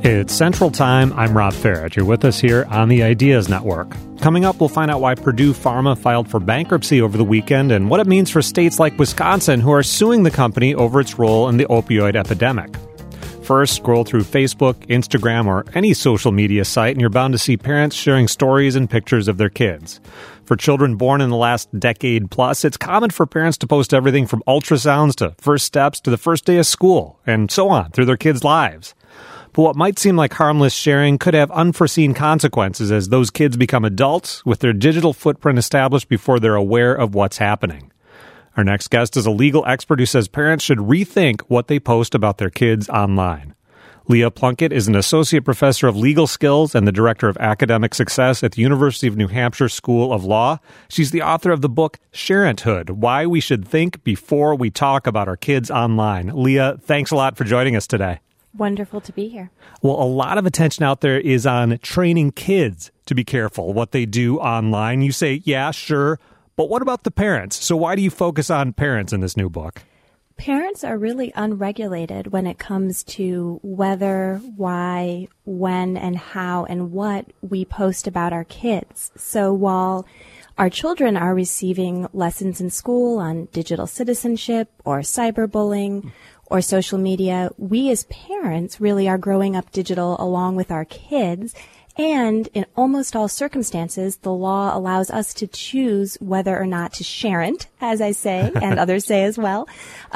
It's Central Time. I'm Rob Farrett. You're with us here on the Ideas Network. Coming up, we'll find out why Purdue Pharma filed for bankruptcy over the weekend and what it means for states like Wisconsin who are suing the company over its role in the opioid epidemic. First, scroll through Facebook, Instagram, or any social media site, and you're bound to see parents sharing stories and pictures of their kids. For children born in the last decade plus, it's common for parents to post everything from ultrasounds to first steps to the first day of school, and so on, through their kids' lives. But what might seem like harmless sharing could have unforeseen consequences as those kids become adults with their digital footprint established before they're aware of what's happening. Our next guest is a legal expert who says parents should rethink what they post about their kids online. Leah Plunkett is an associate professor of legal skills and the director of academic success at the University of New Hampshire School of Law. She's the author of the book Sharenthood: Why We Should Think Before We Talk About Our Kids Online. Leah, thanks a lot for joining us today. Wonderful to be here. Well, a lot of attention out there is on training kids to be careful what they do online. You say, yeah, sure, but what about the parents? So why do you focus on parents in this new book? Parents are really unregulated when it comes to whether, why, when, and how, and what we post about our kids. So while our children are receiving lessons in school on digital citizenship or cyberbullying or social media, we as parents really are growing up digital along with our kids. And in almost all circumstances, the law allows us to choose whether or not to sharent, as I say, and others say as well,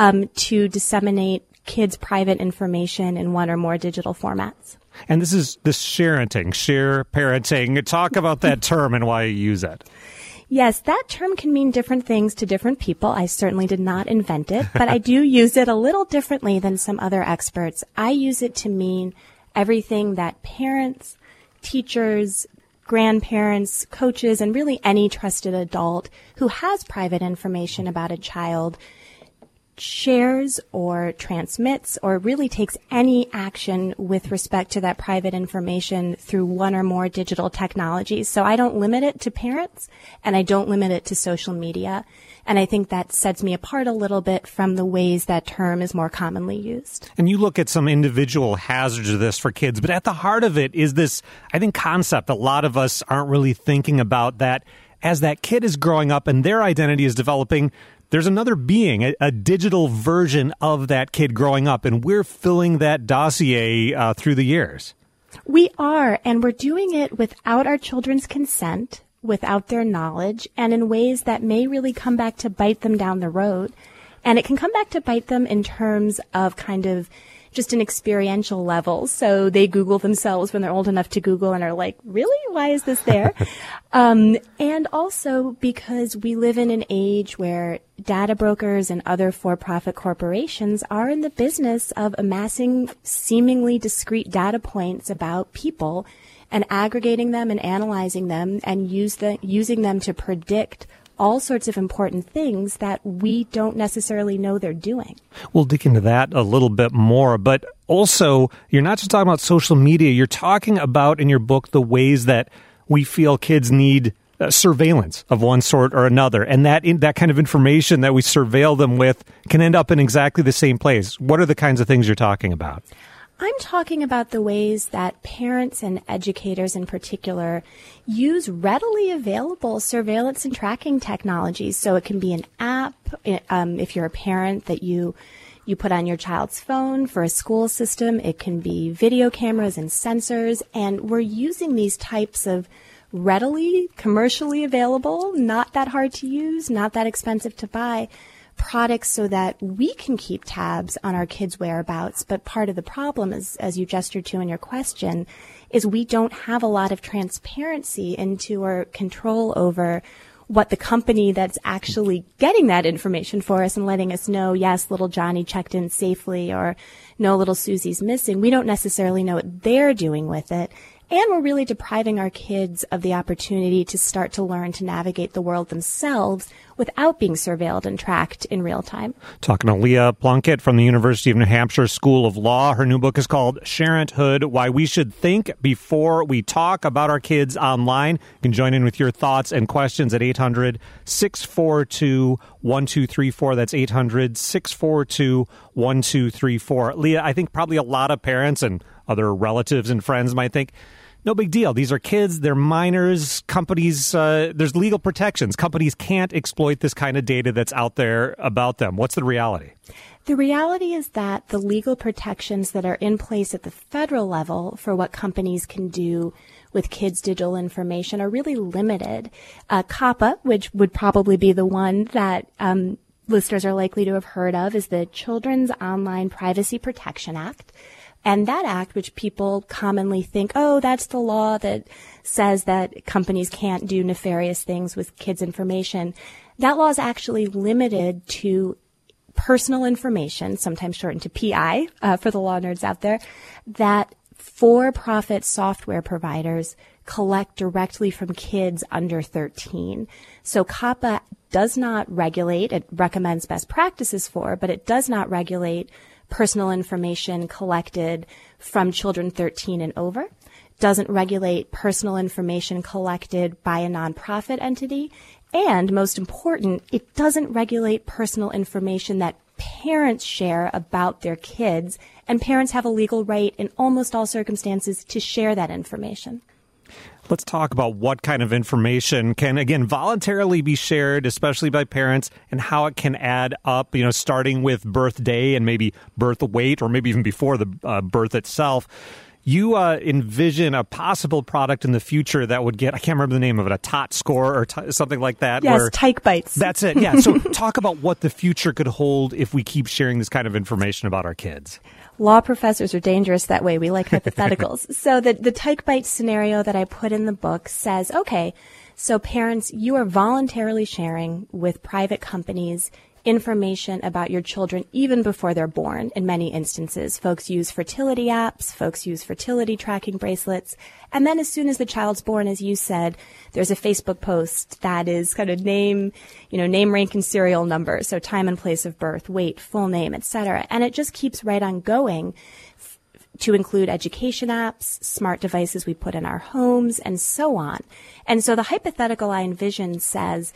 to disseminate kids' private information in one or more digital formats. And this is this sharenting, share parenting. Talk about that term and why you use it. Yes, that term can mean different things to different people. I certainly did not invent it, but I do use it a little differently than some other experts. I use it to mean everything that parents, teachers, grandparents, coaches, and really any trusted adult who has private information about a child shares or transmits or really takes any action with respect to that private information through one or more digital technologies. So I don't limit it to parents and I don't limit it to social media. And I think that sets me apart a little bit from the ways that term is more commonly used. And you look at some individual hazards of this for kids, but at the heart of it is this, I think, concept a lot of us aren't really thinking about, that as that kid is growing up and their identity is developing, there's another being, a digital version of that kid growing up, and we're filling that dossier through the years. We are, and we're doing it without our children's consent, without their knowledge, and in ways that may really come back to bite them down the road. And it can come back to bite them in terms of kind of just an experiential level. So they Google themselves when they're old enough to Google and are like, really? Why is this there? And also because we live in an age where data brokers and other for-profit corporations are in the business of amassing seemingly discrete data points about people and aggregating them and analyzing them and using them to predict all sorts of important things that we don't necessarily know they're doing. We'll dig into that a little bit more, but also you're not just talking about social media, you're talking about in your book the ways that we feel kids need surveillance of one sort or another, and that kind of information that we surveil them with can end up in exactly the same place. What are the kinds of things you're talking about? I'm talking about the ways that parents and educators in particular use readily available surveillance and tracking technologies. So it can be an app, if you're a parent, that you put on your child's phone. For a school system, it can be video cameras and sensors. And we're using these types of readily, commercially available, not that hard to use, not that expensive to buy, products so that we can keep tabs on our kids' whereabouts. But part of the problem is, as you gestured to in your question, is we don't have a lot of transparency into or control over what the company that's actually getting that information for us and letting us know, yes, little Johnny checked in safely, or no, little Susie's missing. We don't necessarily know what they're doing with it. And we're really depriving our kids of the opportunity to start to learn to navigate the world themselves without being surveilled and tracked in real time. Talking to Leah Plunkett from the University of New Hampshire School of Law. Her new book is called Sharenthood: Why We Should Think Before We Talk About Our Kids Online. You can join in with your thoughts and questions at 800-642-1234. That's 800-642-1234. Leah, I think probably a lot of parents and other relatives and friends might think, no big deal. These are kids. They're minors. Companies, there's legal protections. Companies can't exploit this kind of data that's out there about them. What's the reality? The reality is that the legal protections that are in place at the federal level for what companies can do with kids' digital information are really limited. COPPA, which would probably be the one that listeners are likely to have heard of, is the Children's Online Privacy Protection Act. And that act, which people commonly think, oh, that's the law that says that companies can't do nefarious things with kids' information, that law is actually limited to personal information, sometimes shortened to PI, for the law nerds out there, that for-profit software providers collect directly from kids under 13. So COPPA does not regulate, it recommends best practices for, but it does not regulate personal information collected from children 13 and over, doesn't regulate personal information collected by a nonprofit entity, and most important, it doesn't regulate personal information that parents share about their kids, and parents have a legal right in almost all circumstances to share that information. Let's talk about what kind of information can, again, voluntarily be shared, especially by parents, and how it can add up, starting with birthday and maybe birth weight, or maybe even before the birth itself. You envision a possible product in the future that would get, I can't remember the name of it, a TOT score or something like that. Yes, Tyke Bites. That's it, yeah. So talk about what the future could hold if we keep sharing this kind of information about our kids. Law professors are dangerous that way. We like hypotheticals. So the Tyke Bite scenario that I put in the book says, okay, so parents, you are voluntarily sharing with private companies information about your children even before they're born. In many instances, folks use fertility apps, folks use fertility tracking bracelets. And then as soon as the child's born, as you said, there's a Facebook post that is kind of name, rank, and serial number. So time and place of birth, weight, full name, etc. And it just keeps right on going to include education apps, smart devices we put in our homes, and so on. And so the hypothetical I envision says,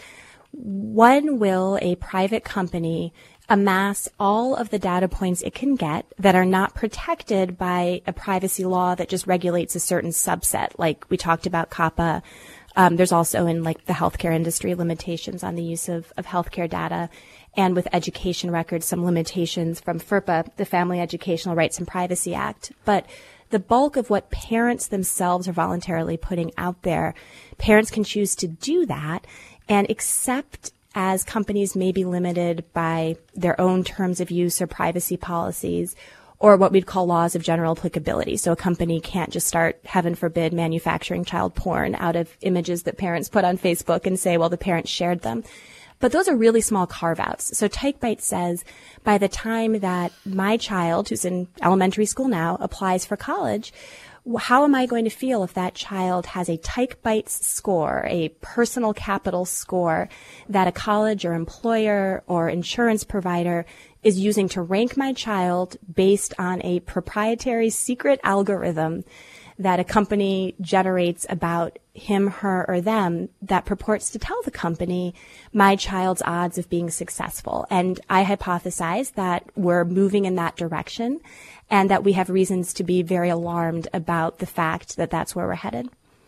when will a private company amass all of the data points it can get that are not protected by a privacy law that just regulates a certain subset, like we talked about COPPA. There's also in the healthcare industry limitations on the use of healthcare data, and with education records, some limitations from FERPA, the Family Educational Rights and Privacy Act. But the bulk of what parents themselves are voluntarily putting out there, parents can choose to do that. And except as companies may be limited by their own terms of use or privacy policies, or what we'd call laws of general applicability. So a company can't just start, heaven forbid, manufacturing child porn out of images that parents put on Facebook and say, well, the parents shared them. But those are really small carve-outs. So Tyke Bite says, by the time that my child, who's in elementary school now, applies for college, how am I going to feel if that child has a Tyke Bites score, a personal capital score that a college or employer or insurance provider is using to rank my child based on a proprietary secret algorithm that a company generates about him, her, or them that purports to tell the company my child's odds of being successful. And I hypothesize that we're moving in that direction and that we have reasons to be very alarmed about the fact that that's where we're headed.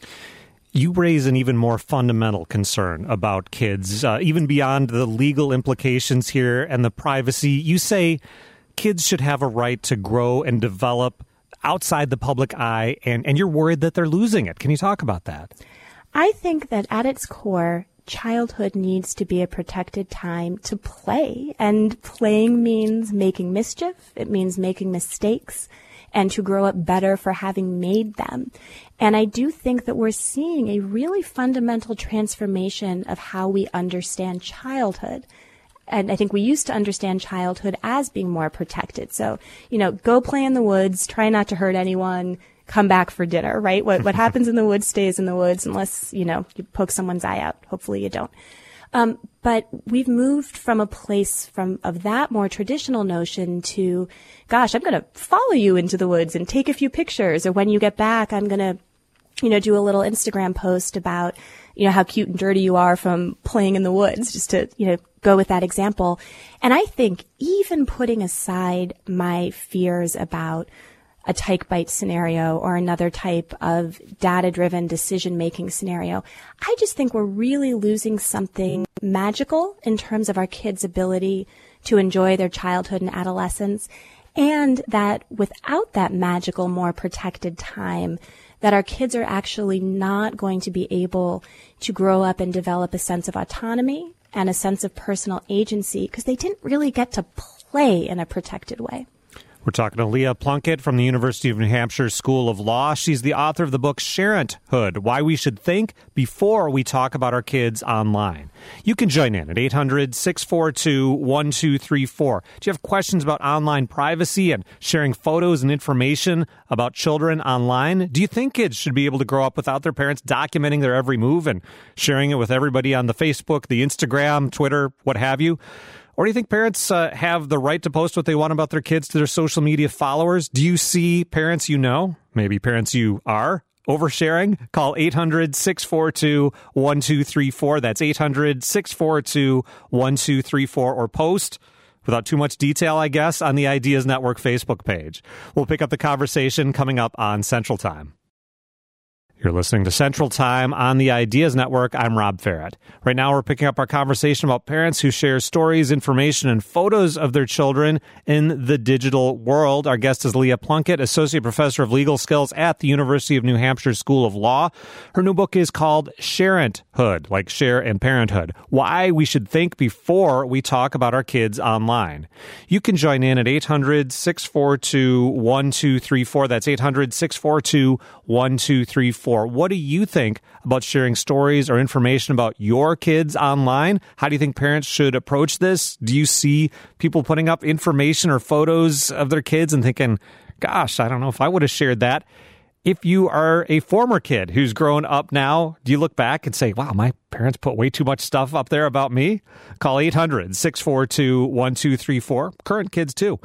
You raise an even more fundamental concern about kids, even beyond the legal implications here and the privacy. You say kids should have a right to grow and develop outside the public eye, and you're worried that they're losing it. Can you talk about that? I think that at its core, childhood needs to be a protected time to play. And playing means making mischief. It means making mistakes and to grow up better for having made them. And I do think that we're seeing a really fundamental transformation of how we understand childhood. And I think we used to understand childhood as being more protected. So, go play in the woods, try not to hurt anyone, come back for dinner, right? What happens in the woods stays in the woods unless, you poke someone's eye out. Hopefully you don't. But we've moved from a place of that more traditional notion to, gosh, I'm going to follow you into the woods and take a few pictures. Or when you get back, I'm going to, do a little Instagram post about, how cute and dirty you are from playing in the woods, just to, go with that example. And I think even putting aside my fears about a Tyke Bite scenario or another type of data-driven decision-making scenario. I just think we're really losing something magical in terms of our kids' ability to enjoy their childhood and adolescence, and that without that magical, more protected time, that our kids are actually not going to be able to grow up and develop a sense of autonomy and a sense of personal agency because they didn't really get to play in a protected way. We're talking to Leah Plunkett from the University of New Hampshire School of Law. She's the author of the book Sharenthood, Why We Should Think Before We Talk About Our Kids Online. You can join in at 800-642-1234. Do you have questions about online privacy and sharing photos and information about children online? Do you think kids should be able to grow up without their parents documenting their every move and sharing it with everybody on the Facebook, the Instagram, Twitter, what have you? Or do you think parents have the right to post what they want about their kids to their social media followers? Do you see parents you know, maybe parents you are, oversharing? Call 800-642-1234. That's 800-642-1234. Or post, without too much detail, I guess, on the Ideas Network Facebook page. We'll pick up the conversation coming up on Central Time. You're listening to Central Time on the Ideas Network. I'm Rob Ferret. Right now, we're picking up our conversation about parents who share stories, information, and photos of their children in the digital world. Our guest is Leah Plunkett, Associate Professor of Legal Skills at the University of New Hampshire School of Law. Her new book is called Sharenthood, like share and parenthood, Why We Should Think Before We Talk About Our Kids Online. You can join in at 800-642-1234. That's 800-642-1234. What do you think about sharing stories or information about your kids online? How do you think parents should approach this? Do you see people putting up information or photos of their kids and thinking, gosh, I don't know if I would have shared that? If you are a former kid who's grown up now, do you look back and say, wow, my parents put way too much stuff up there about me? Call 800-642-1234. Current kids, too.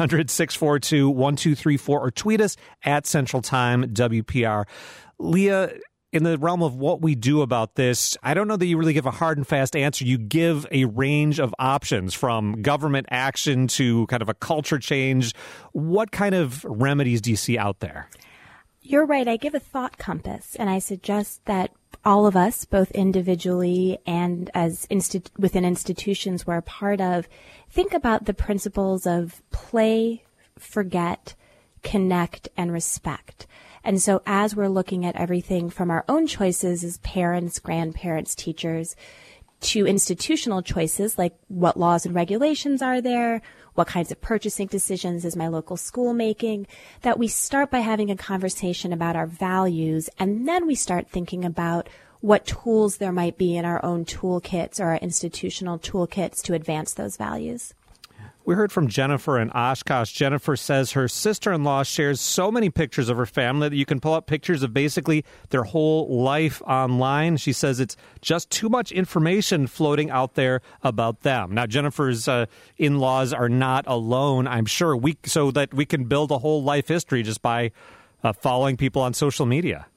800-642-1234 or tweet us at Central Time WPR. Leah, in the realm of what we do about this, I don't know that you really give a hard and fast answer. You give a range of options from government action to kind of a culture change. What kind of remedies do you see out there? You're right. I give a thought compass, and I suggest that all of us, both individually and as within institutions we're a part of, think about the principles of play, forget, connect, and respect. And so as we're looking at everything from our own choices as parents, grandparents, teachers, to institutional choices like what laws and regulations are there, what kinds of purchasing decisions is my local school making, that we start by having a conversation about our values, and then we start thinking about what tools there might be in our own toolkits or our institutional toolkits to advance those values. We heard from Jennifer in Oshkosh. Jennifer says her sister-in-law shares so many pictures of her family that you can pull up pictures of basically their whole life online. She says it's just too much information floating out there about them. Now, Jennifer's in-laws are not alone, I'm sure, so that we can build a whole life history just by following people on social media.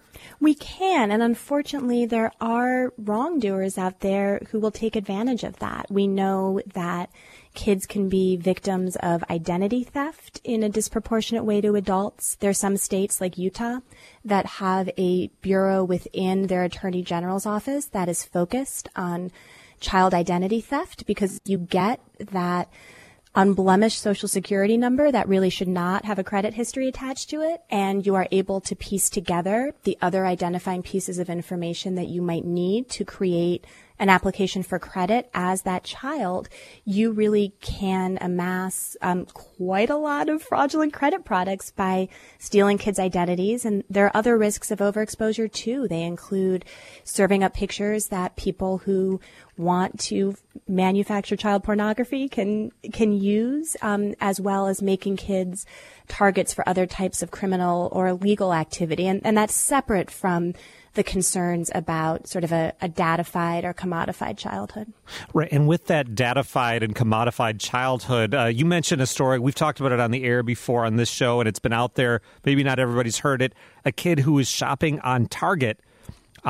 We can, and unfortunately, there are wrongdoers out there who will take advantage of that. We know that kids can be victims of identity theft in a disproportionate way to adults. There are some states like Utah that have a bureau within their attorney general's office that is focused on child identity theft because you get that unblemished social security number that really should not have a credit history attached to it, and you are able to piece together the other identifying pieces of information that you might need to create an application for credit as that child. You really can amass quite a lot of fraudulent credit products by stealing kids' identities. And there are other risks of overexposure too. They include serving up pictures that people who want to manufacture child pornography can use, as well as making kids targets for other types of criminal or illegal activity. And that's separate from the concerns about sort of a datafied or commodified childhood. Right. And with that datafied and commodified childhood, you mentioned a story. We've talked about it on the air before on this show, and it's been out there. Maybe not everybody's heard it. A kid who was shopping on Target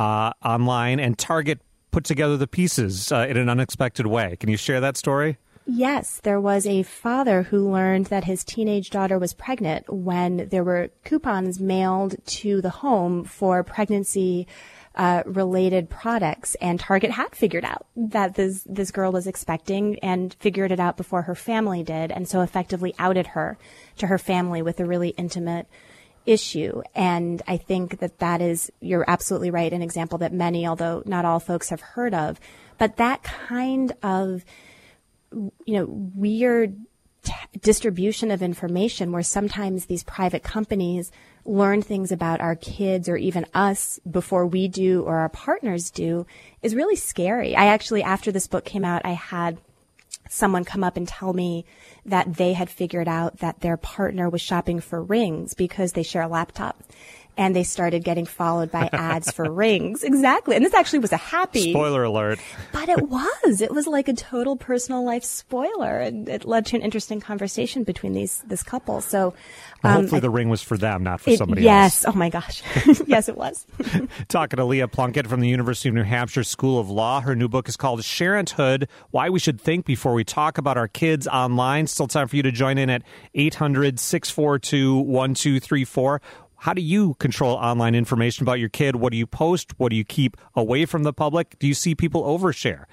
online, and Target put together the pieces in an unexpected way. Can you share that story? Yes, there was a father who learned that his teenage daughter was pregnant when there were coupons mailed to the home for pregnancy related products, and Target had figured out that this girl was expecting and figured it out before her family did, and so effectively outed her to her family with a really intimate issue. And I think that is, you're absolutely right, an example that many, although not all folks, have heard of. But that kind of weird distribution of information where sometimes these private companies learn things about our kids or even us before we do or our partners do is really scary. I actually, after this book came out, I had someone come up and tell me that they had figured out that their partner was shopping for rings because they share a laptop. And they started getting followed by ads for rings. Exactly. And this actually was a happy... Spoiler alert. But it was like a total personal life spoiler. And it led to an interesting conversation between this couple. So hopefully the ring was for them, not for somebody else. Yes. Oh, my gosh. Yes, it was. Talking to Leah Plunkett from the University of New Hampshire School of Law. Her new book is called Sharenthood, Why We Should Think Before We Talk About Our Kids Online. Still time for you to join in at 800-642-1234. How do you control online information about your kid? What do you post? What do you keep away from the public? Do you see people overshare?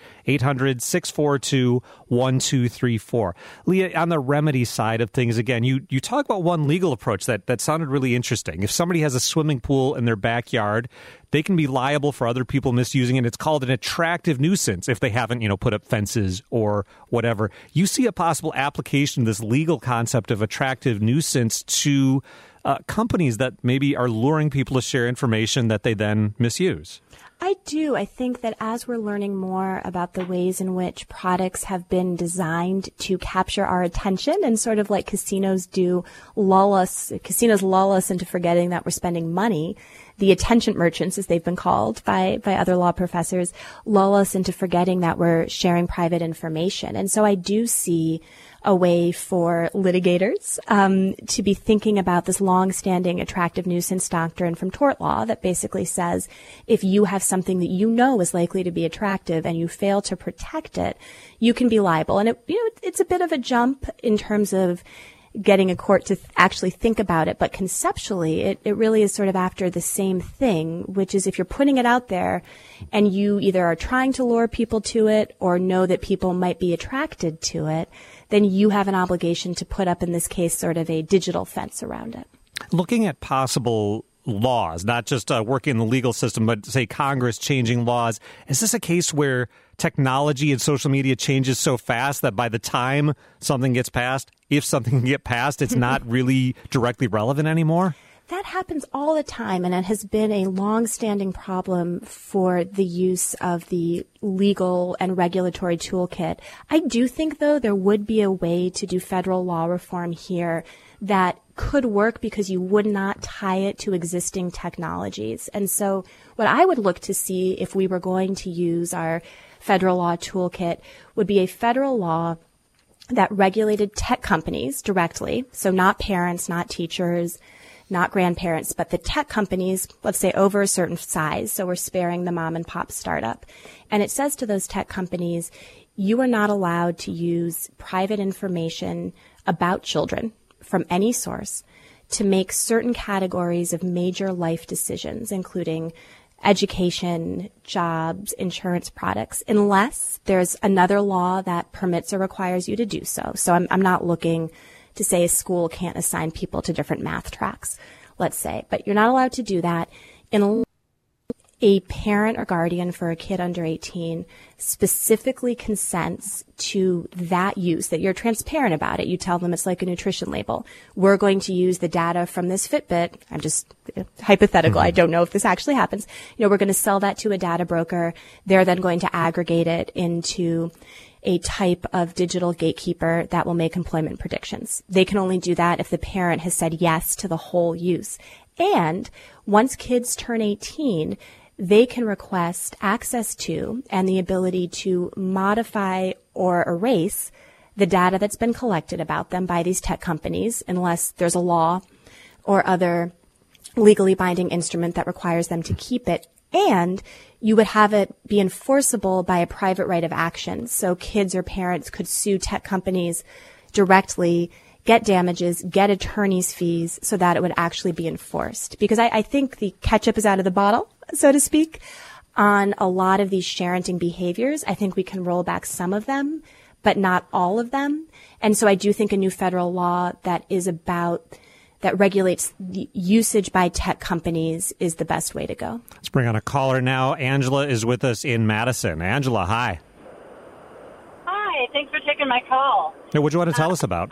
800-642-1234. Leah, on the remedy side of things, again, you talk about one legal approach that sounded really interesting. If somebody has a swimming pool in their backyard, they can be liable for other people misusing it. It's called an attractive nuisance if they haven't, put up fences or whatever. You see a possible application of this legal concept of attractive nuisance to companies that maybe are luring people to share information that they then misuse. I do. I think that as we're learning more about the ways in which products have been designed to capture our attention and sort of like casinos lull us into forgetting that we're spending money, the attention merchants, as they've been called by other law professors, lull us into forgetting that we're sharing private information. And so I do see a way for litigators to be thinking about this long-standing attractive nuisance doctrine from tort law that basically says if you have something that you know is likely to be attractive and you fail to protect it, you can be liable. And it's a bit of a jump in terms of getting a court to actually think about it, but conceptually it really is sort of after the same thing, which is if you're putting it out there and you either are trying to lure people to it or know that people might be attracted to it, then you have an obligation to put up, in this case, sort of a digital fence around it. Looking at possible laws, not just working in the legal system, but say Congress changing laws, is this a case where technology and social media changes so fast that by the time something gets passed, if something can get passed, it's not really directly relevant anymore? That happens all the time, and it has been a long-standing problem for the use of the legal and regulatory toolkit. I do think, though, there would be a way to do federal law reform here that could work because you would not tie it to existing technologies. And so what I would look to see if we were going to use our federal law toolkit would be a federal law that regulated tech companies directly, so not parents, not teachers, not grandparents, but the tech companies, let's say over a certain size, so we're sparing the mom and pop startup. And it says to those tech companies, you are not allowed to use private information about children from any source to make certain categories of major life decisions, including education, jobs, insurance products, unless there's another law that permits or requires you to do so. So I'm not looking to say a school can't assign people to different math tracks, let's say, but you're not allowed to do that. In a parent or guardian for a kid under 18 specifically consents to that use, that you're transparent about it. You tell them it's like a nutrition label. We're going to use the data from this Fitbit. I'm just hypothetical. I don't know if this actually happens. We're going to sell that to a data broker. They're then going to aggregate it into a type of digital gatekeeper that will make employment predictions. They can only do that if the parent has said yes to the whole use. And once kids turn 18, they can request access to and the ability to modify or erase the data that's been collected about them by these tech companies, unless there's a law or other legally binding instrument that requires them to keep it And you would have it be enforceable by a private right of action. So kids or parents could sue tech companies directly, get damages, get attorney's fees so that it would actually be enforced. Because I think the ketchup is out of the bottle, so to speak, on a lot of these sharenting behaviors. I think we can roll back some of them, but not all of them. And so I do think a new federal law that regulates the usage by tech companies is the best way to go. Let's bring on a caller now. Angela is with us in Madison. Angela, hi. Hi, thanks for taking my call. Hey, what do you want to tell us about?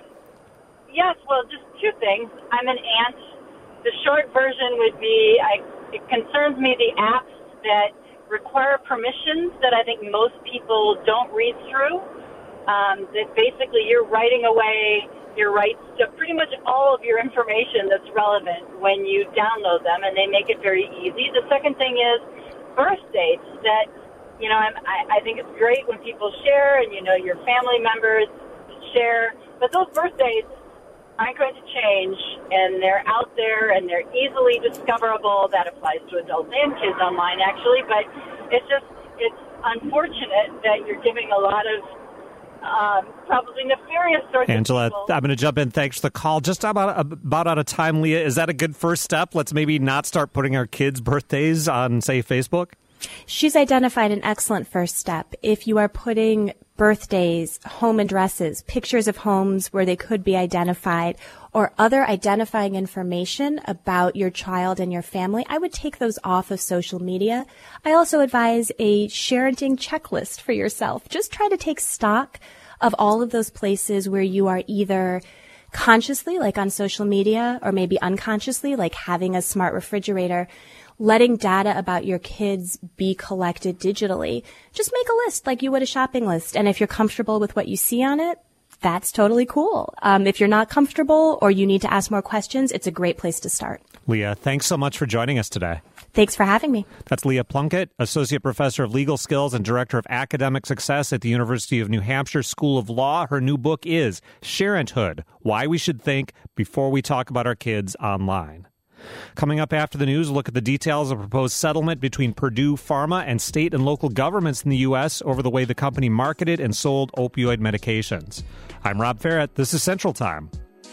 Just two things. I'm an aunt. The short version would be it concerns me the apps that require permissions that I think most people don't read through. That basically you're writing away your rights to pretty much all of your information that's relevant when you download them, and they make it very easy. The second thing is birth dates that, I think it's great when people share and, your family members share, but those birth dates aren't going to change, and they're out there, and they're easily discoverable. That applies to adults and kids online, actually, but it's unfortunate that you're giving a lot of probably nefarious sorts Angela, of people. I'm going to jump in. Thanks for the call. Just about out of time, Leah. Is that a good first step? Let's maybe not start putting our kids' birthdays on, say, Facebook? She's identified an excellent first step. If you are putting birthdays, home addresses, pictures of homes where they could be identified, or other identifying information about your child and your family, I would take those off of social media. I also advise a sharenting checklist for yourself. Just try to take stock of all of those places where you are either consciously, like on social media, or maybe unconsciously, like having a smart refrigerator, letting data about your kids be collected digitally. Just make a list like you would a shopping list. And if you're comfortable with what you see on it, that's totally cool. If you're not comfortable or you need to ask more questions, it's a great place to start. Leah, thanks so much for joining us today. Thanks for having me. That's Leah Plunkett, Associate Professor of Legal Skills and Director of Academic Success at the University of New Hampshire School of Law. Her new book is Sharenthood: Why We Should Think Before We Talk About Our Kids Online. Coming up after the news, we'll look at the details of a proposed settlement between Purdue Pharma and state and local governments in the U.S. over the way the company marketed and sold opioid medications. I'm Rob Ferret. This is Central Time.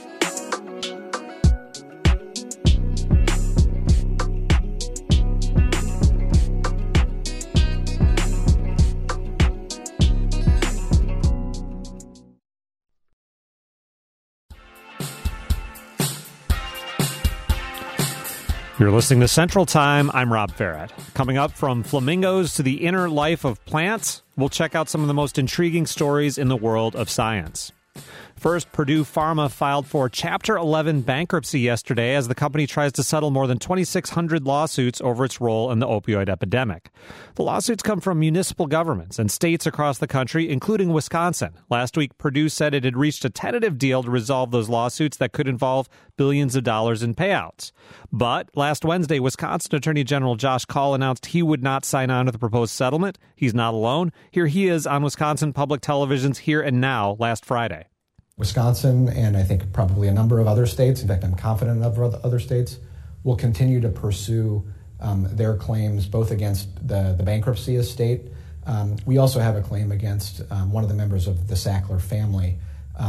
You're listening to Central Time. I'm Rob Ferret. Coming up, from flamingos to the inner life of plants, we'll check out some of the most intriguing stories in the world of science. First, Purdue Pharma filed for Chapter 11 bankruptcy yesterday as the company tries to settle more than 2,600 lawsuits over its role in the opioid epidemic. The lawsuits come from municipal governments and states across the country, including Wisconsin. Last week, Purdue said it had reached a tentative deal to resolve those lawsuits that could involve billions of dollars in payouts. But last Wednesday, Wisconsin Attorney General Josh Kaul announced he would not sign on to the proposed settlement. He's not alone. Here he is on Wisconsin Public Television's Here and Now last Friday. Wisconsin, and I think probably a number of other states, in fact, I'm confident of other states, will continue to pursue their claims both against the bankruptcy estate. We also have a claim against one of the members of the Sackler family,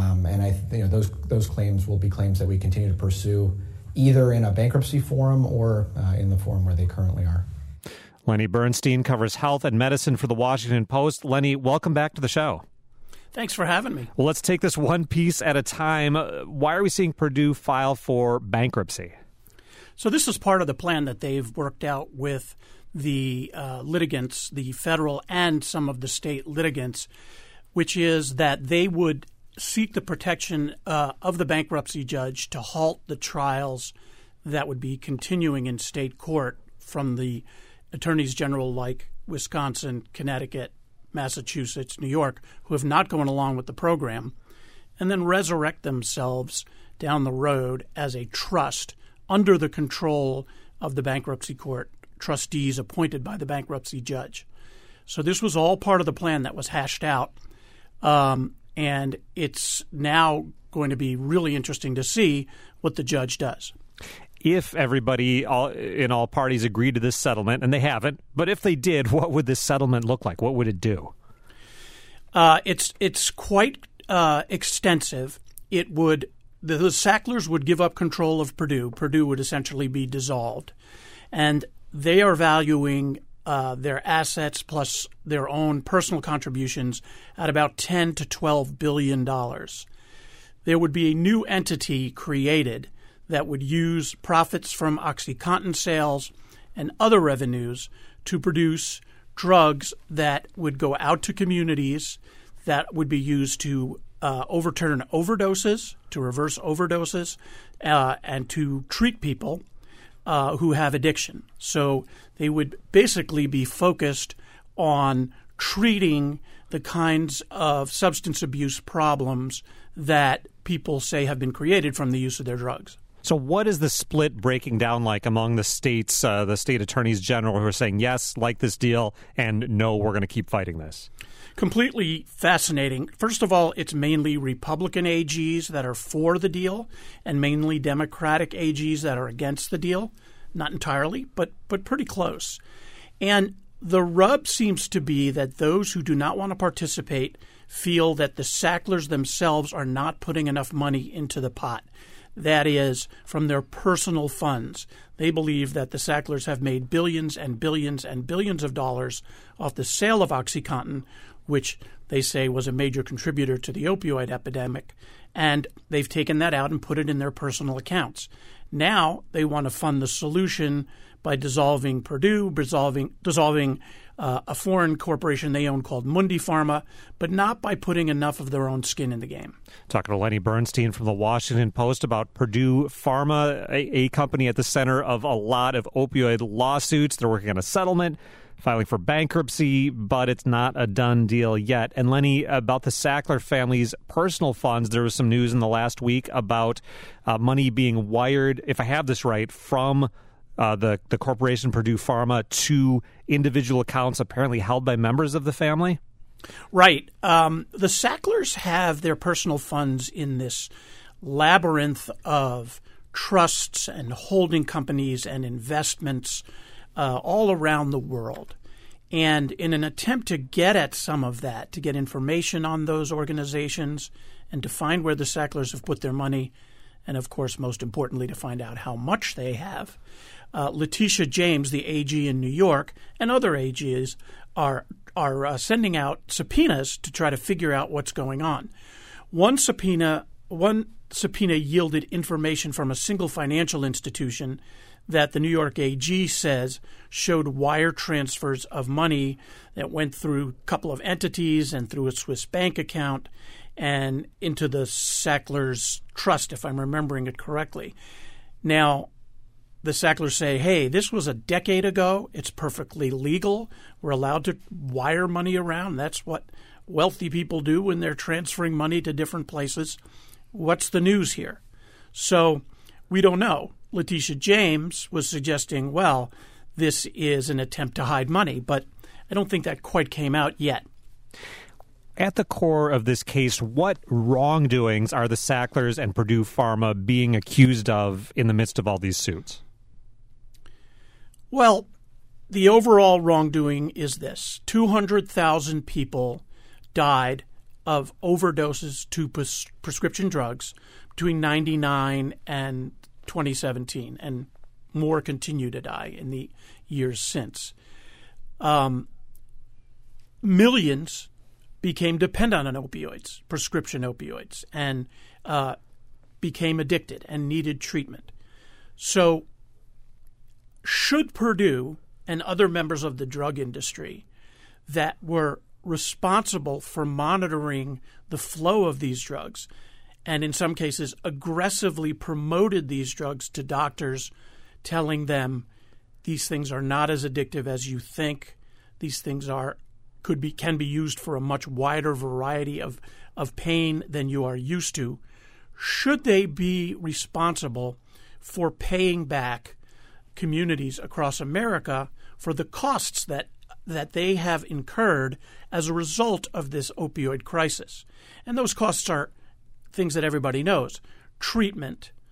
and those claims will be claims that we continue to pursue either in a bankruptcy forum or in the forum where they currently are. Lenny Bernstein covers health and medicine for the Washington Post. Lenny, welcome back to the show. Thanks for having me. Well, let's take this one piece at a time. Why are we seeing Purdue file for bankruptcy? So this is part of the plan that they've worked out with the litigants, the federal and some of the state litigants, which is that they would seek the protection of the bankruptcy judge to halt the trials that would be continuing in state court from the attorneys general like Wisconsin, Connecticut, Massachusetts, New York, who have not gone along with the program, and then resurrect themselves down the road as a trust under the control of the bankruptcy court, trustees appointed by the bankruptcy judge. So this was all part of the plan that was hashed out, and it's now going to be really interesting to see what the judge does. if everybody in all parties agreed to this settlement, and they haven't, but if they did, what would this settlement look like? What would it do? It's quite extensive. It would the Sacklers would give up control of Purdue. Purdue would essentially be dissolved, and they are valuing their assets plus their own personal contributions at about $10 to $12 billion. There would be a new entity created that would use profits from OxyContin sales and other revenues to produce drugs that would go out to communities that would be used to overturn overdoses, to reverse overdoses, and to treat people who have addiction. So they would basically be focused on treating the kinds of substance abuse problems that people say have been created from the use of their drugs. So what is the split breaking down like among the states, the state attorneys general who are saying, yes, like this deal, and no, we're going to keep fighting this? Completely fascinating. First of all, it's mainly Republican AGs that are for the deal and mainly Democratic AGs that are against the deal. Not entirely, but pretty close. And the rub seems to be that those who do not want to participate feel that the Sacklers themselves are not putting enough money into the pot. That is, from their personal funds. They believe that the Sacklers have made billions and billions and billions of dollars off the sale of OxyContin, which they say was a major contributor to the opioid epidemic, and they've taken that out and put it in their personal accounts. Now they want to fund the solution by dissolving Purdue, dissolving a foreign corporation they own called Mundipharma, but not by putting enough of their own skin in the game. Talking to Lenny Bernstein from the Washington Post about Purdue Pharma, a company at the center of a lot of opioid lawsuits. They're working on a settlement, filing for bankruptcy, but it's not a done deal yet. And Lenny, about the Sackler family's personal funds, there was some news in the last week about money being wired, if I have this right, from the corporation Purdue Pharma to individual accounts apparently held by members of the family? Right. The Sacklers have their personal funds in this labyrinth of trusts and holding companies and investments all around the world. And in an attempt to get at some of that, to get information on those organizations and to find where the Sacklers have put their money, and of course, most importantly, to find out how much they have, Letitia James, the AG in New York, and other AGs are sending out subpoenas to try to figure out what's going on. One subpoena yielded information from a single financial institution that the New York AG says showed wire transfers of money that went through a couple of entities and through a Swiss bank account and into the Sacklers Trust, if I'm remembering it correctly. Now, the Sacklers say, hey, this was a decade ago. It's perfectly legal. We're allowed to wire money around. That's what wealthy people do when they're transferring money to different places. What's the news here? So we don't know. Letitia James was suggesting, well, this is an attempt to hide money, but I don't think that quite came out yet. At the core of this case, what wrongdoings are the Sacklers and Purdue Pharma being accused of in the midst of all these suits? Well, the overall wrongdoing is this. 200,000 people died of overdoses to prescription drugs between 1999 and 2017, and more continue to die in the years since. Millions became dependent on opioids, prescription opioids, and became addicted and needed treatment. So should Purdue and other members of the drug industry that were responsible for monitoring the flow of these drugs and in some cases aggressively promoted these drugs to doctors, telling them these things are not as addictive as you think, these things can be used for a much wider variety of pain than you are used to, should they be responsible for paying back communities across America for the costs that they have incurred as a result of this opioid crisis? And those costs are things that everybody knows: treatment,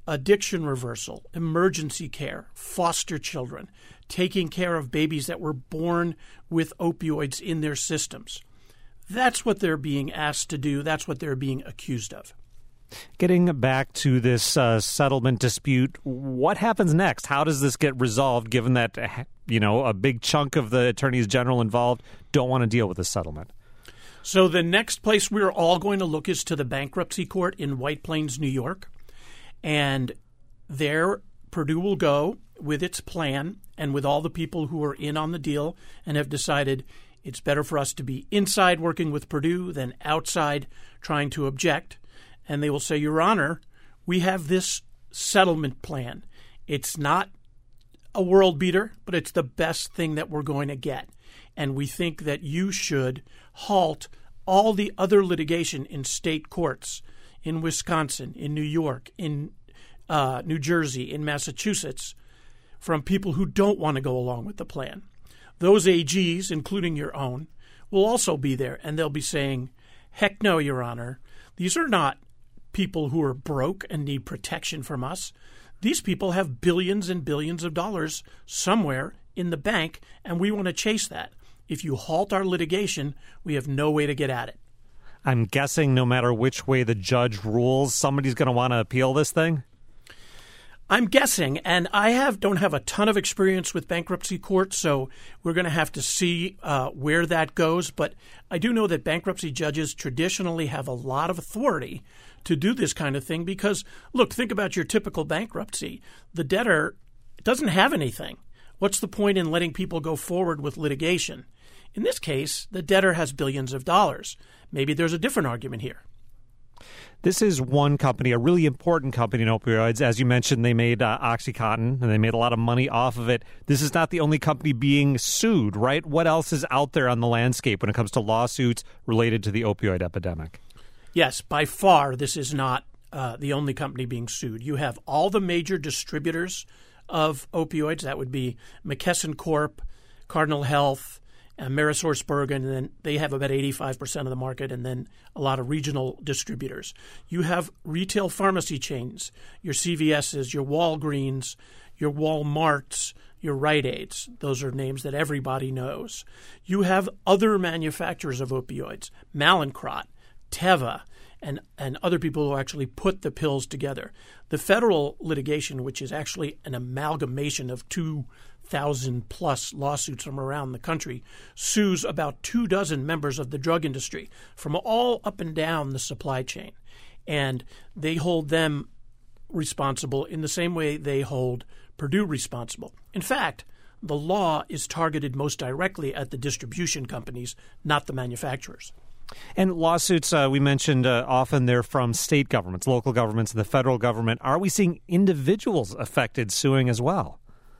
addiction reversal, emergency care, foster children, taking care of babies that were born with opioids in their systems. That's what they're being asked to do. That's what they're being accused of. Getting back to this settlement dispute, what happens next? How does this get resolved, given that, a big chunk of the attorneys general involved don't want to deal with this settlement? So the next place we're all going to look is to the bankruptcy court in White Plains, New York. And there Purdue will go with its plan and with all the people who are in on the deal and have decided it's better for us to be inside working with Purdue than outside trying to object. And they will say, Your Honor, we have this settlement plan. It's not a world beater, but it's the best thing that we're going to get. And we think that you should halt all the other litigation in state courts in Wisconsin, in New York, in New Jersey, in Massachusetts, from people who don't want to go along with the plan. Those AGs, including your own, will also be there, and they'll be saying, heck no, Your Honor. These are not people who are broke and need protection from us. These people have billions and billions of dollars somewhere in the bank, and we want to chase that. If you halt our litigation, we have no way to get at it. I'm guessing no matter which way the judge rules, somebody's going to want to appeal this thing? I'm guessing, and I don't have a ton of experience with bankruptcy courts, so we're going to have to see where that goes. But I do know that bankruptcy judges traditionally have a lot of authority to do this kind of thing because, look, think about your typical bankruptcy. The debtor doesn't have anything. What's the point in letting people go forward with litigation? In this case, the debtor has billions of dollars. Maybe there's a different argument here. This is one company, a really important company in opioids. As you mentioned, they made OxyContin, and they made a lot of money off of it. This is not the only company being sued, right? What else is out there on the landscape when it comes to lawsuits related to the opioid epidemic? Yes, by far, this is not the only company being sued. You have all the major distributors of opioids. That would be McKesson Corp, Cardinal Health, AmerisourceBergen, and then they have about 85% of the market, and then a lot of regional distributors. You have retail pharmacy chains, your CVS's, your Walgreens, your Walmarts, your Rite Aids. Those are names that everybody knows. You have other manufacturers of opioids, Mallinckrodt, Teva, and other people who actually put the pills together. The federal litigation, which is actually an amalgamation of 2,000-plus lawsuits from around the country, sues about 24 members of the drug industry from all up and down the supply chain. And they hold them responsible in the same way they hold Purdue responsible. In fact, the law is targeted most directly at the distribution companies, not the manufacturers. And lawsuits, we mentioned often they're from state governments, local governments, the federal government. Are we seeing individuals affected suing as well?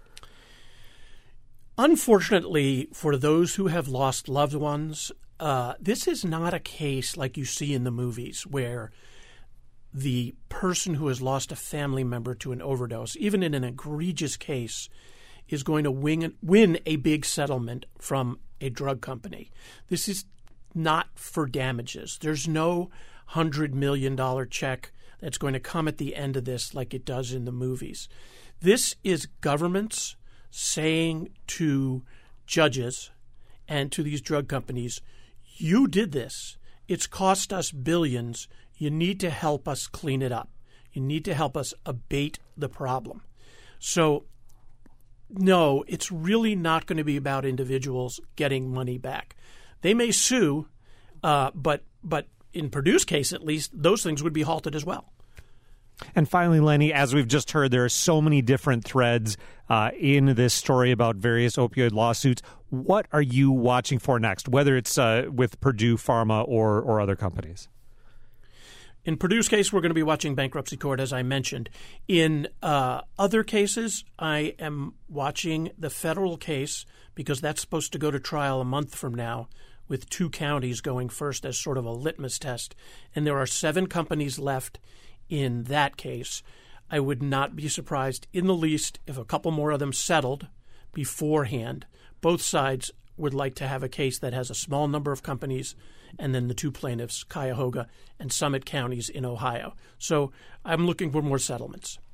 Unfortunately, for those who have lost loved ones, this is not a case like you see in the movies where the person who has lost a family member to an overdose, even in an egregious case, is going to win a big settlement from a drug company. This is not for damages. There's no $100 million check that's going to come at the end of this like it does in the movies. This is governments saying to judges and to these drug companies, you did this. It's cost us billions. You need to help us clean it up. You need to help us abate the problem. So, no, it's really not going to be about individuals getting money back. They may sue, but in Purdue's case, at least, those things would be halted as well. And finally, Lenny, as we've just heard, there are so many different threads in this story about various opioid lawsuits. What are you watching for next, whether it's with Purdue Pharma or other companies? In Purdue's case, we're going to be watching bankruptcy court, as I mentioned. In other cases, I am watching the federal case because that's supposed to go to trial a month from now, with 2 counties going first as sort of a litmus test. And there are 7 companies left in that case. I would not be surprised in the least if a couple more of them settled beforehand. Both sides would like to have a case that has a small number of companies and then the 2 plaintiffs, Cuyahoga and Summit counties in Ohio. So I'm looking for more settlements.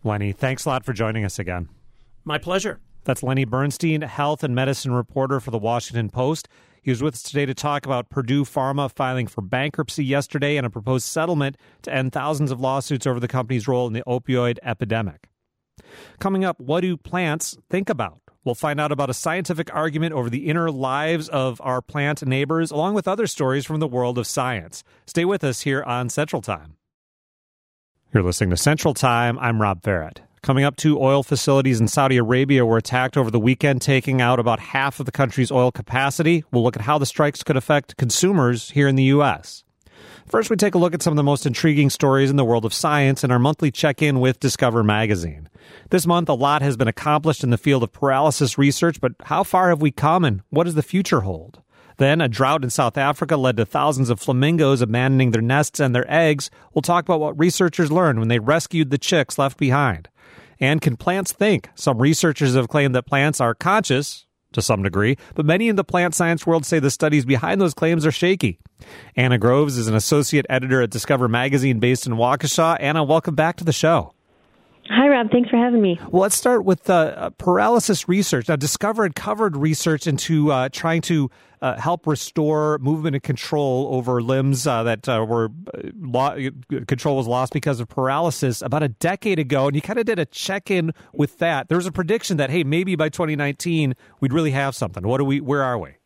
Lenny, thanks a lot for joining us again. My pleasure. That's Lenny Bernstein, health and medicine reporter for The Washington Post. He was with us today to talk about Purdue Pharma filing for bankruptcy yesterday and a proposed settlement to end thousands of lawsuits over the company's role in the opioid epidemic. Coming up, what do plants think about? We'll find out about a scientific argument over the inner lives of our plant neighbors, along with other stories from the world of science. Stay with us here on Central Time. You're listening to Central Time. I'm Rob Barrett. Coming up, 2 oil facilities in Saudi Arabia were attacked over the weekend, taking out about half of the country's oil capacity. We'll look at how the strikes could affect consumers here in the U.S. First, we take a look at some of the most intriguing stories in the world of science in our monthly check-in with Discover Magazine. This month, a lot has been accomplished in the field of paralysis research, but how far have we come and what does the future hold? Then, a drought in South Africa led to thousands of flamingos abandoning their nests and their eggs. We'll talk about what researchers learned when they rescued the chicks left behind. And can plants think? Some researchers have claimed that plants are conscious, to some degree, but many in the plant science world say the studies behind those claims are shaky. Anna Groves is an associate editor at Discover Magazine based in Waukesha. Anna, welcome back to the show. Hi, Rob. Thanks for having me. Well, let's start with paralysis research. Now, Discover had covered research into trying to help restore movement and control over limbs that control was lost because of paralysis about a decade ago, and you kind of did a check-in with that. There was a prediction that, hey, maybe by 2019 we'd really have something. Where are we?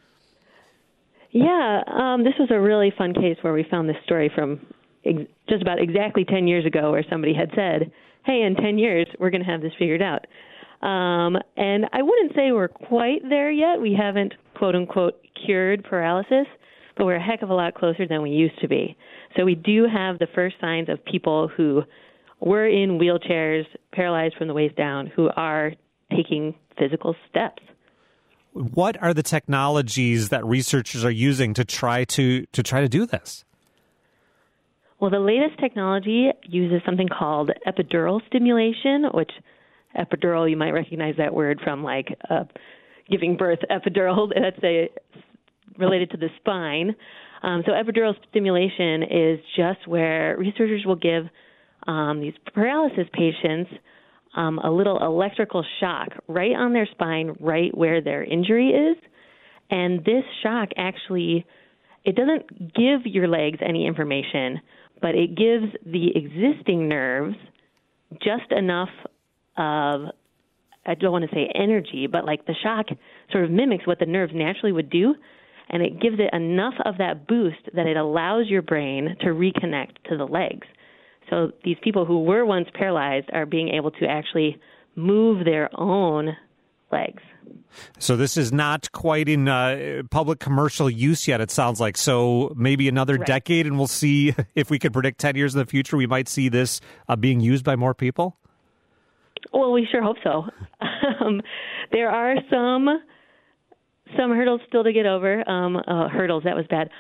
Yeah, this was a really fun case where we found this story from just about exactly 10 years ago, where somebody had said, hey, in 10 years, we're going to have this figured out. And I wouldn't say we're quite there yet. We haven't, quote unquote, cured paralysis, but we're a heck of a lot closer than we used to be. So we do have the first signs of people who were in wheelchairs, paralyzed from the waist down, who are taking physical steps. What are the technologies that researchers are using to try to do this? Well, the latest technology uses something called epidural stimulation, which epidural, you might recognize that word from giving birth epidural. That's related to the spine. So epidural stimulation is just where researchers will give these paralysis patients a little electrical shock right on their spine, right where their injury is. And this shock actually, it doesn't give your legs any information, but it gives the existing nerves just enough of, I don't want to say energy, but like the shock sort of mimics what the nerves naturally would do, and it gives it enough of that boost that it allows your brain to reconnect to the legs. So these people who were once paralyzed are being able to actually move their own legs. So this is not quite in public commercial use yet, it sounds like. So maybe another decade, and we'll see if we could predict 10 years in the future, we might see this being used by more people? Well, we sure hope so. There are some hurdles still to get over. Hurdles, that was bad.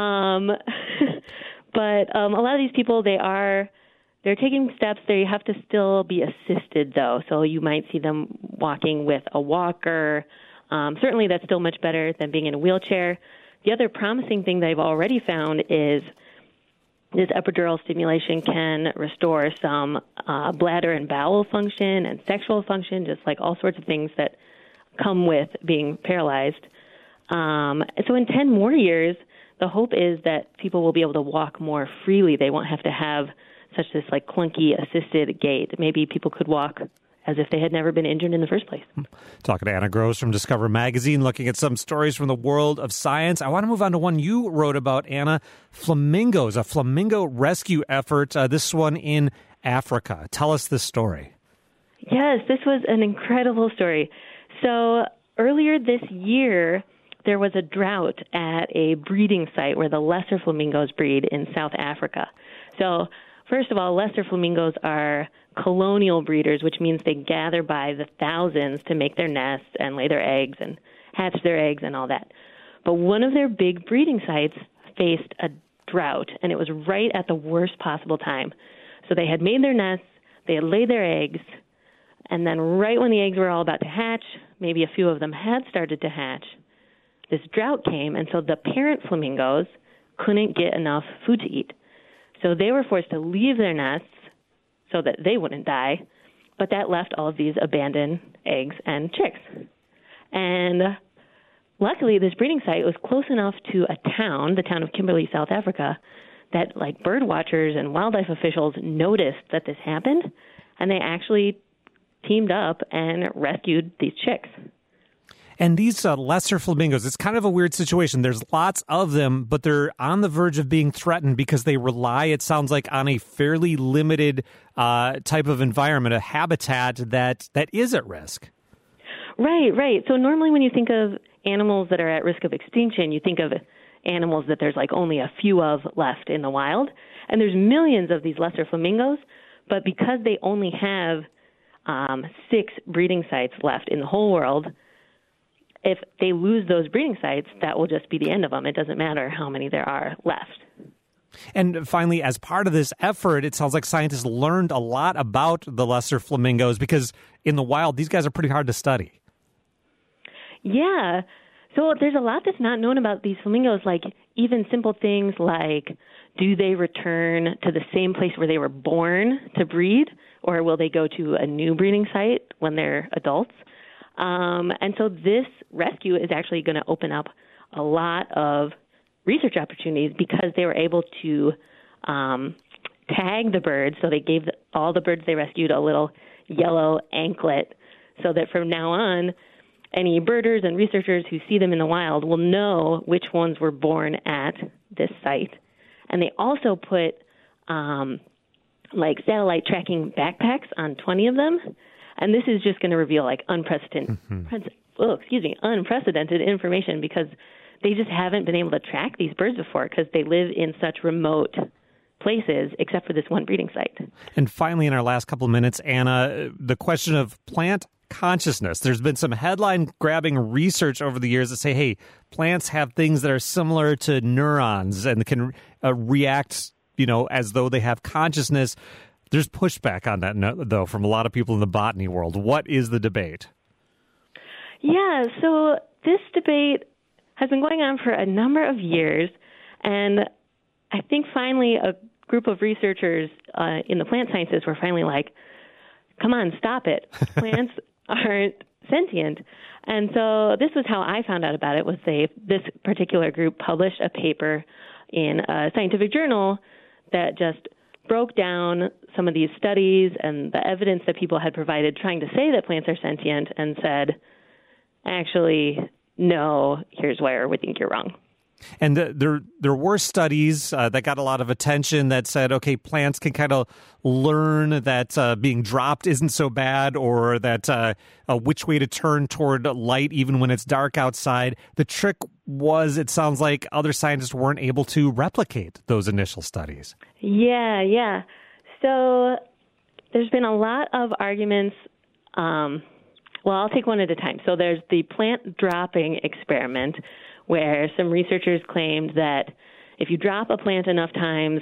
But a lot of these people, they're taking steps. They have to still be assisted, though. So you might see them walking with a walker. Certainly that's still much better than being in a wheelchair. The other promising thing they've already found is this epidural stimulation can restore some bladder and bowel function and sexual function, just like all sorts of things that come with being paralyzed. So in 10 more years, the hope is that people will be able to walk more freely. They won't have to have such this like clunky assisted gait. Maybe people could walk as if they had never been injured in the first place. Talking to Anna Groves from Discover Magazine, looking at some stories from the world of science. I want to move on to one you wrote about, Anna, flamingos, a flamingo rescue effort, this one in Africa. Tell us this story. Yes, this was an incredible story. So earlier this year, there was a drought at a breeding site where the lesser flamingos breed in South Africa. So first of all, lesser flamingos are colonial breeders, which means they gather by the thousands to make their nests and lay their eggs and hatch their eggs and all that. But one of their big breeding sites faced a drought, and it was right at the worst possible time. So they had made their nests, they had laid their eggs, and then right when the eggs were all about to hatch, maybe a few of them had started to hatch, this drought came, and so the parent flamingos couldn't get enough food to eat. So they were forced to leave their nests so that they wouldn't die. But that left all of these abandoned eggs and chicks. And luckily, this breeding site was close enough to a town, the town of Kimberley, South Africa, that like bird watchers and wildlife officials noticed that this happened, and they actually teamed up and rescued these chicks. And these lesser flamingos, it's kind of a weird situation. There's lots of them, but they're on the verge of being threatened because they rely, it sounds like, on a fairly limited type of environment, a habitat that is at risk. Right. So normally when you think of animals that are at risk of extinction, you think of animals that there's like only a few of left in the wild. And there's millions of these lesser flamingos, but because they only have 6 breeding sites left in the whole world, if they lose those breeding sites, that will just be the end of them. It doesn't matter how many there are left. And finally, as part of this effort, it sounds like scientists learned a lot about the lesser flamingos because in the wild, these guys are pretty hard to study. Yeah. So there's a lot that's not known about these flamingos, like even simple things like, do they return to the same place where they were born to breed, or will they go to a new breeding site when they're adults? And so this rescue is actually going to open up a lot of research opportunities because they were able to tag the birds. So they gave all the birds they rescued a little yellow anklet so that from now on, any birders and researchers who see them in the wild will know which ones were born at this site. And they also put like satellite tracking backpacks on 20 of them. And this is just going to reveal like unprecedented information because they just haven't been able to track these birds before because they live in such remote places except for this one breeding site. And finally, in our last couple of minutes, Anna, the question of plant consciousness. There's been some headline-grabbing research over the years that say, hey, plants have things that are similar to neurons and can react, as though they have consciousness. There's pushback on that, though, from a lot of people in the botany world. What is the debate? Yeah, so this debate has been going on for a number of years, and I think finally a group of researchers in the plant sciences were finally like, come on, stop it. Plants aren't sentient. And so this was how I found out about it, was this particular group published a paper in a scientific journal that just broke down some of these studies and the evidence that people had provided trying to say that plants are sentient and said, actually, no, here's where we think you're wrong. And there were studies that got a lot of attention that said, okay, plants can kind of learn that being dropped isn't so bad, or that which way to turn toward light even when it's dark outside. The trick was, it sounds like other scientists weren't able to replicate those initial studies. Yeah. So there's been a lot of arguments. Well, I'll take one at a time. So there's the plant dropping experiment, where some researchers claimed that if you drop a plant enough times,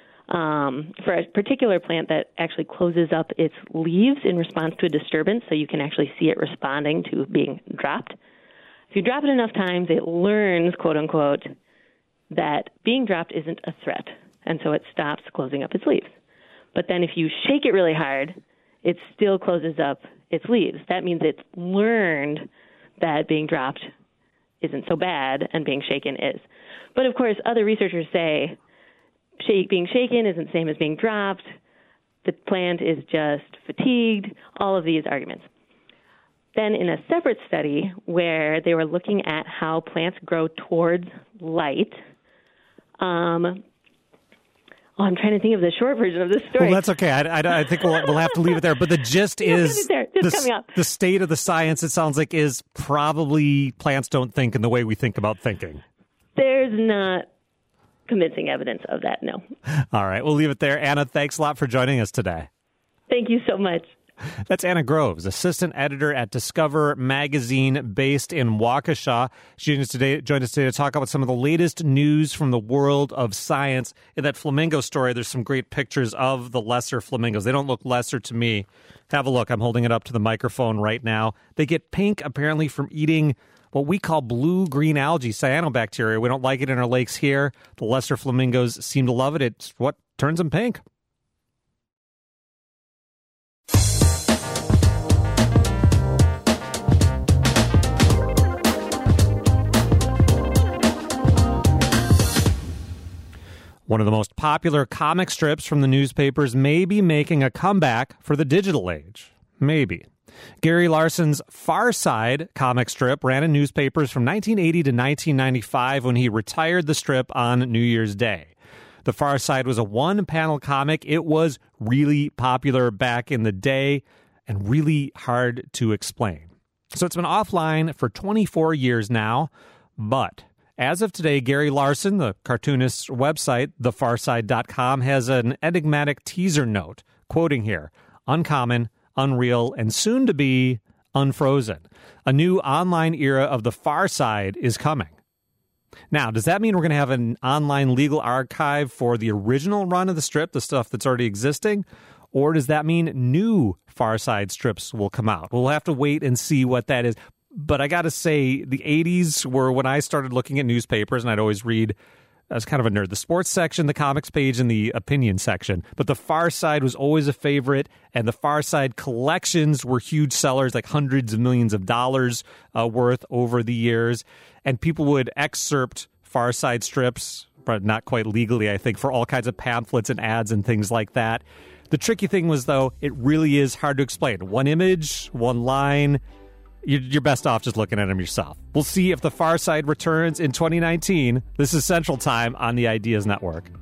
for a particular plant that actually closes up its leaves in response to a disturbance, so you can actually see it responding to being dropped. If you drop it enough times, it learns, quote unquote, that being dropped isn't a threat, and so it stops closing up its leaves. But then if you shake it really hard, it still closes up its leaves. That means it's learned that being dropped isn't so bad and being shaken is. But of course, other researchers say being shaken isn't the same as being dropped. The plant is just fatigued, all of these arguments. Then in a separate study where they were looking at how plants grow towards light, I'm trying to think of the short version of this story. Well, that's okay. I think we'll have to leave it there. But the gist is the state of the science, it sounds like, is probably plants don't think in the way we think about thinking. There's not convincing evidence of that, no. All right. We'll leave it there. Anna, thanks a lot for joining us today. Thank you so much. That's Anna Groves, assistant editor at Discover Magazine based in Waukesha. She joined us today to talk about some of the latest news from the world of science. In that flamingo story, there's some great pictures of the lesser flamingos. They don't look lesser to me. Have a look. I'm holding it up to the microphone right now. They get pink, apparently, from eating what we call blue-green algae, cyanobacteria. We don't like it in our lakes here. The lesser flamingos seem to love it. It's what turns them pink. One of the most popular comic strips from the newspapers may be making a comeback for the digital age. Maybe. Gary Larson's Far Side comic strip ran in newspapers from 1980 to 1995 when he retired the strip on New Year's Day. The Far Side was a one-panel comic. It was really popular back in the day and really hard to explain. So it's been offline for 24 years now, but as of today, Gary Larson, the cartoonist's website, thefarside.com, has an enigmatic teaser note, quoting here, "Uncommon, unreal, and soon to be unfrozen. A new online era of the Far Side is coming." Now, does that mean we're going to have an online legal archive for the original run of the strip, the stuff that's already existing? Or does that mean new Far Side strips will come out? We'll have to wait and see what that is. But I got to say, the 80s were when I started looking at newspapers, and I'd always read, I was kind of a nerd, the sports section, the comics page, and the opinion section. But the Far Side was always a favorite, and the Far Side collections were huge sellers, like hundreds of millions of dollars worth over the years. And people would excerpt Far Side strips, but not quite legally, I think, for all kinds of pamphlets and ads and things like that. The tricky thing was, though, it really is hard to explain. One image, one line. You're best off just looking at them yourself. We'll see if the Far Side returns in 2019. This is Central Time on the Ideas Network.